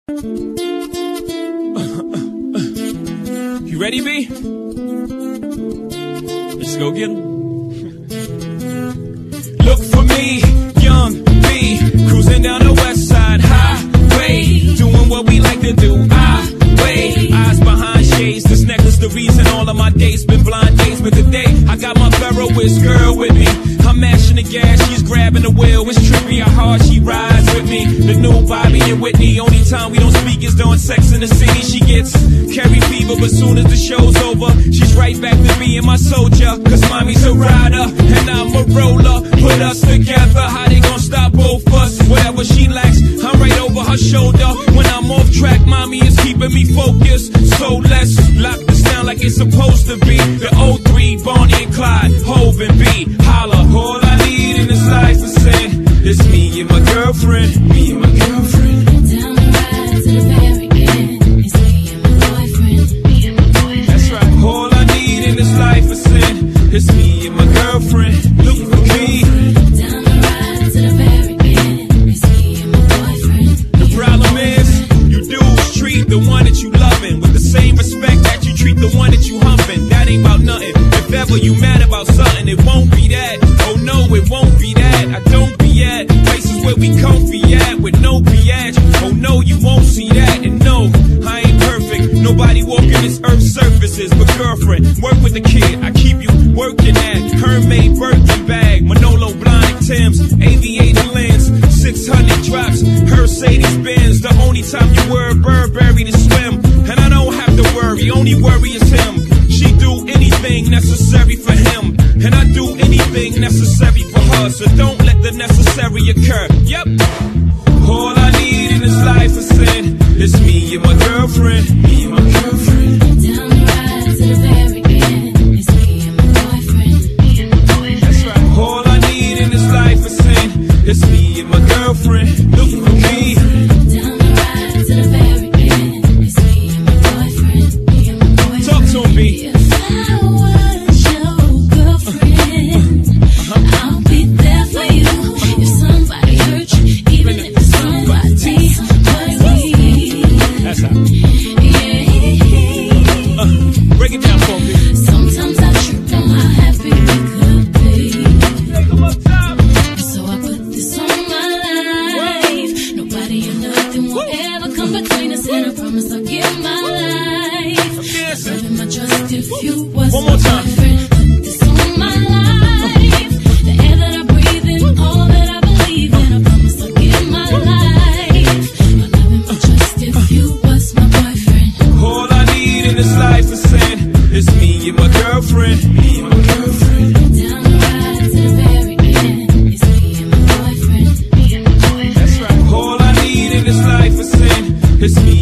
You ready, B? Let's go get 'em. Look for me, young B, cruising down the west side highway, doing what we like to do. Eyes behind shades, this necklace the reason all of my days been blind days. But today I got my Ferroist girl with me. I'm mashing the gas, she's grabbing the wheel. It's trippy how hard she rides with me. The new Bobby and Whitney. Only time we don't speak is during Sex in the City. She gets carry fever, but soon as the show's over, she's right back to being my soldier. Cause mommy's a rider and I'm a roller. Put us together, how they gon' stop both us? Whatever she lacks, I'm right over her shoulder. When I'm off track, mommy is keeping me focused. So let's lock this down like it's supposed to be. The 03, Bonnie and Clyde, Hov and B. Holla, all I need in this life is sin. It's me and my girlfriend, me and my girlfriend. Down the ride to the very end. It's me and my boyfriend, me and my boyfriend. That's right, all I need in this life is sin. It's me and my girlfriend, look for me. Down the ride to the very end. It's me and my boyfriend. The problem is, you dudes treat the one that you loving with the same respect that you treat the one that you humping. That ain't about nothing. If ever you mad about something, it won't be that. Oh no, it won't be that. I don't be at places where we comfy at with no biatch. Oh no, you won't see that. And no, I ain't perfect. Nobody walking this earth's surfaces. But girlfriend, work with the kid. I keep you working at Hermès Birkin bag, Manolo Blahnik Tim's, aviator lens, 600 drops, Mercedes Benz. The only time you wear a Burberry to swim, and I don't have to worry. Only worry is him. She do anything necessary for him, and I do anything necessary for her. So don't let the necessary occur. Yep. All I need in this life is sin. It's me and my girlfriend, me and my girlfriend. Down the ride to the very end. It's me and my boyfriend, me and my boyfriend. That's right. All I need in this life is sin. It's me and my girlfriend. Look for me. Down the ride to the very end. It's me and my boyfriend, me and my boyfriend. Talk to me. If I was your girlfriend, I'll be there for you. If somebody hurt you, even if it's somebody but me. That's how. Yeah. Break it down for me. Sometimes I trip on how happy we could be. So I put this on my life. Nobody or nothing will ever come between us, and I promise I'll give my life. Serving my trust if you was One more time. my friend. Put this on my life. The air that I breathe in, all that I believe in, I promise I'll give my life. My love and my trust if you was my boyfriend. All I need in this life is sin. It's me and my girlfriend, me and my girlfriend. Down the ride to the very end. It's me and my boyfriend, me and my boyfriend. That's right. All I need in this life is sin. It's me